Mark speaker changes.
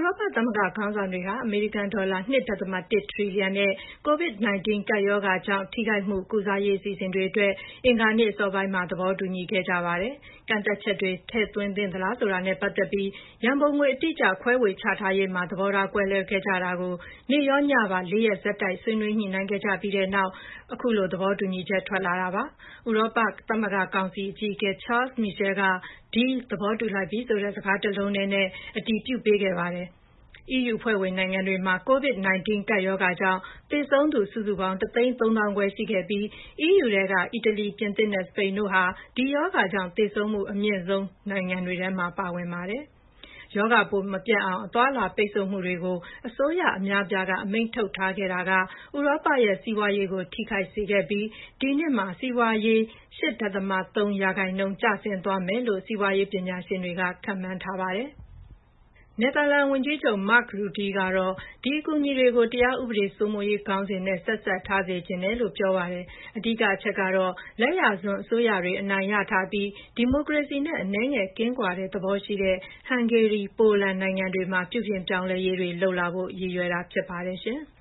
Speaker 1: ရောပသမဂ္ဂခေါင်းဆောင်တွေဟာအမေရိကန်ဒေါ်လာ 2.1 ထရီလီယံနဲ့ COVID-19 ကပ်ရောဂါကြောင့်ထိခိုက်မှုကုစားရေးအစီအစဉ်တွေအတွက်အင်္ဂါနေ့အစောပိုင်းမှာသဘောတူညီခဲ့ကြပါတယ်။ကန့်သတ်ချက်တွေထည့်သွင်းသင့်သလားဆိုတာနဲ့ပတ်သက်ပြီးရန်ပုံငွေအတိအကျခွဲဝေချထားရေးမှာသဘောထားကွဲလွဲခဲ့ကြတာကိုနေ့ရောညပါ4 ရက်ဆက်တိုက်ဆွေးနွေးညှိနှိုင်းခဲ့ကြပြီးတဲ့နောက်အခုလိုသဘောတူညီချက်ထွက်လာတာပါ။ဥရောပသမဂ္ဂကောင်စီအကြီးအကဲ Charles Michel ကသဘောတူလိုက်ပြီဆိုတဲ့စကားတစ်လုံးနဲ့အတည်ပြုပေးခဲ့ပါတယ်။ EU အဖွဲ့ဝင်နိုင်ငံတွေမှာ COVID-19 ကပ်ရောဂါကြောင့်သေဆုံးသူစုစုပေါင်း 1,350,000 ခွဲရှိခဲ့ပြီး EU ထဲကအီတလီ၊ပြင်သစ်နဲ့စပိန်တို့ဟာဒီရောဂါကြောင့်သေဆုံးမှုအမြင့်ဆုံးနိုင်ငံတွေထဲမှာပါဝင်ပါတယ်။ရောဂါပိုးမပြန့်အောင်အသွားအလာပိတ်ဆို့မှုတွေကိုအစိုးရအများအပြားကအမိန့်ထုတ်ထားခဲ့တာကဥရောပရဲ့စီးပွားရေးကိုထိခိုက်စေခဲ့ပြီးဒီနှစ်မှာစီးပွားရေး 8.3% ကျဆင်းသွားမယ်လို့စီးပွားရေးပညာရှင်တွေကခန့်မှန်းထားပါတယ်။နယ်သာလန်ဝန်ကြီးချုပ် Mark Rutte ကတော့ဒီအကူအညီတွေကိုတရားဥပဒေစိုးမိုးရေးခေါင်းစဉ်နဲ့ဆက်စပ်ထားစေချင်တယ်လို့ပြောပါတယ်။အဓိကအချက်ကတော့လက်ယာစွန်းအစိုးရတွေအနိုင်ရထားပြီးဒီမိုကရေစီနဲ့အနည်းငယ်ကင်းကွာတဲ့သဘောရှိတဲ့ဟန်ဂေရီ၊ပိုလန်နိုင်ငံတွေမှာပြုပြင်ပြောင်းလဲရေးတွေလုပ်လာဖို့ရည်ရွယ်တာဖြစ်ပါတယ်ရှင်။